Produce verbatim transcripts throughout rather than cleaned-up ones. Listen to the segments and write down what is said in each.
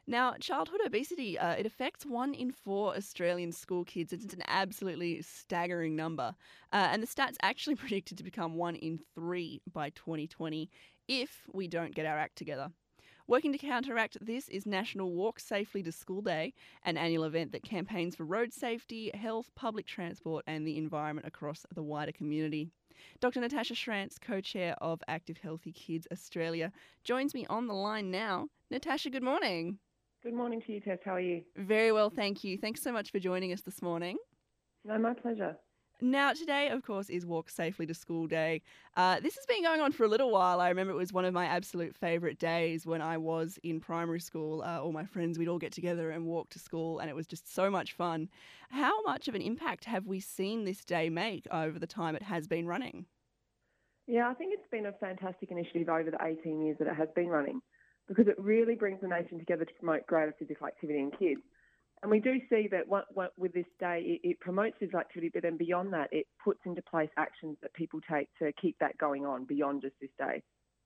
Now, childhood obesity, uh, it affects one in four Australian school kids. It's an absolutely staggering number. Uh, and the stats actually predicted to become one in three by twenty twenty if we don't get our act together. Working to counteract this is National Walk Safely to School Day, an annual event that campaigns for road safety, health, public transport, and the environment across the wider community. Doctor Natasha Schrantz, co-chair of Active Healthy Kids Australia, joins me on the line now. Natasha, good morning. Good morning to you, Tess. How are you? Very well, thank you. Thanks so much for joining us this morning. No, my pleasure. Now, today, of course, is Walk Safely to School Day. Uh, this has been going on for a little while. I remember it was one of my absolute favourite days when I was in primary school. Uh, all my friends, we'd all get together and walk to school, and it was just so much fun. How much of an impact have we seen this day make over the time it has been running? Yeah, I think it's been a fantastic initiative over the eighteen years that it has been running because it really brings the nation together to promote greater physical activity in kids. And we do see that what, what, with this day, it, it promotes physical activity, but then beyond that, it puts into place actions that people take to keep that going on beyond just this day.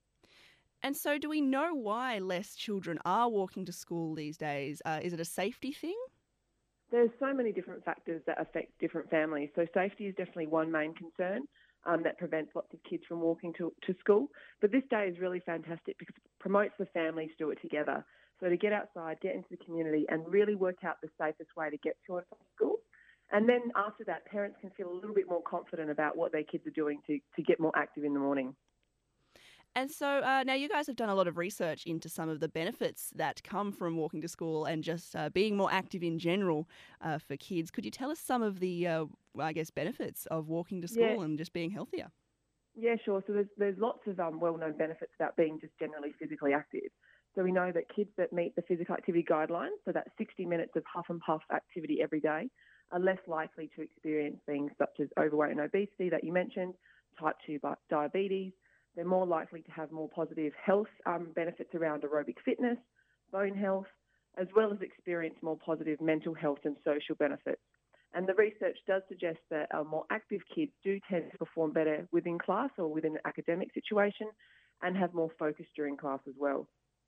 And so do we know why less children are walking to school these days? Uh, is it a safety thing? There's so many different factors that affect different families. So safety is definitely one main concern. Um, that prevents lots of kids from walking to, to school. But this day is really fantastic because it promotes the families to do it together. So to get outside, get into the community and really work out the safest way to get to and from school. And then after that, parents can feel a little bit more confident about what their kids are doing to, to get more active in the morning. And so uh, now you guys have done a lot of research into some of the benefits that come from walking to school and just uh, being more active in general uh, for kids. Could you tell us some of the, uh, I guess, benefits of walking to school Yeah. and just being healthier? Yeah, sure. So there's, there's lots of um, well-known benefits about being just generally physically active. So we know that kids that meet the physical activity guidelines, so that's sixty minutes of huff and puff activity every day, are less likely to experience things such as overweight and obesity that you mentioned, type two diabetes. They're more likely to have more positive health um, benefits around aerobic fitness, bone health, as well as experience more positive mental health and social benefits. And the research does suggest that uh, more active kids do tend to perform better within class or within an academic situation and have more focus during class as well.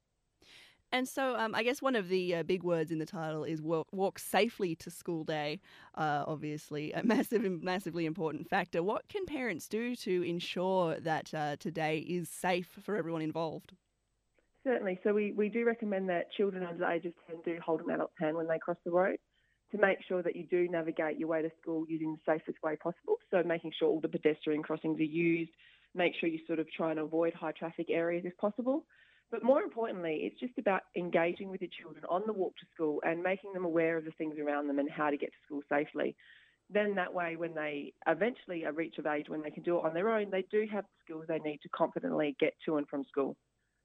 And so um, I guess one of the uh, big words in the title is walk, walk safely to school day, uh, obviously a massive, massively important factor. What can parents do to ensure that uh, today is safe for everyone involved? Certainly. So we, we do recommend that children under the age of ten do hold an adult's hand when they cross the road to make sure that you do navigate your way to school using the safest way possible. So making sure all the pedestrian crossings are used, make sure you sort of try and avoid high traffic areas if possible. But more importantly, it's just about engaging with your children on the walk to school and making them aware of the things around them and how to get to school safely. Then that way, when they eventually reach of age when they can do it on their own, they do have the skills they need to confidently get to and from school.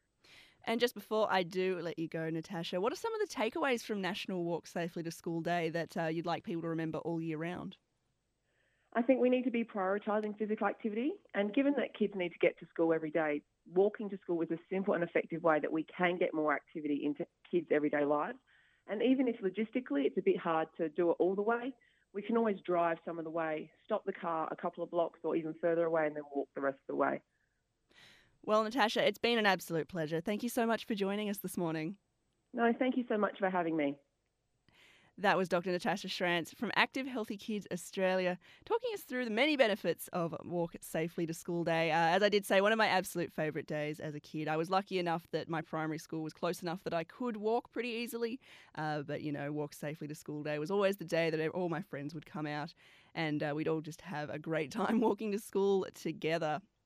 And just before I do let you go, Natasha, what are some of the takeaways from National Walk Safely to School Day that uh, you'd like people to remember all year round? I think we need to be prioritising physical activity, and given that kids need to get to school every day, walking to school is a simple and effective way that we can get more activity into kids' everyday lives. And even if logistically it's a bit hard to do it all the way, we can always drive some of the way, stop the car a couple of blocks or even further away and then walk the rest of the way. Well, Natasha, it's been an absolute pleasure. Thank you so much for joining us this morning. No, thank you so much for having me. That was Doctor Natasha Schrantz from Active Healthy Kids Australia, talking us through the many benefits of Walk Safely to School Day. Uh, as I did say, one of my absolute favourite days as a kid. I was lucky enough that my primary school was close enough that I could walk pretty easily. Uh, but, you know, Walk Safely to School Day was always the day that all my friends would come out and uh, we'd all just have a great time walking to school together.